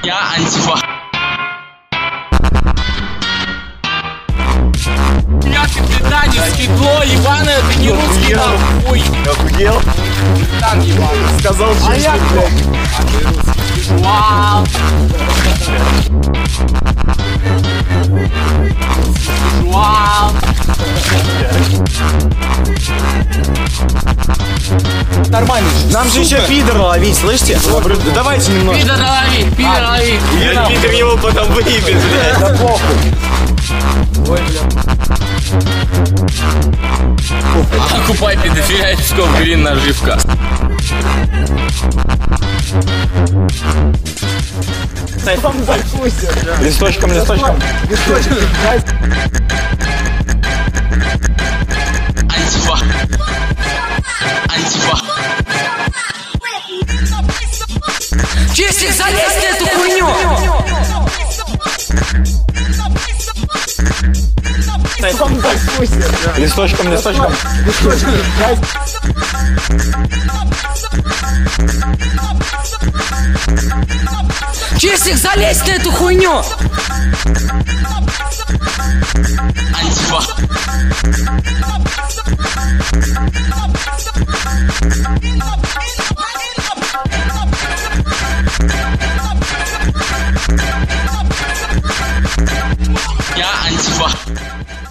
Я антифа. Я капитан из Кидло, Ивана, это не русский нахуй. Охуел? Капитан Иван. Сказал же, я кто? Вау. Вау. Нормально. Нам же еще пидора ловить, слышите? Да давайте немного. Пидор лови, пидор лови. Пидор его потом выебет, блядь. Да похуй. Ой, блядь. Окупай педофилия, очков, грин, наживка. Листочком. Антифа. Антифа. Честик, залезь на эту хуйню! Листочком. Честик, залезь на эту хуйню! Антифа. Я антифа.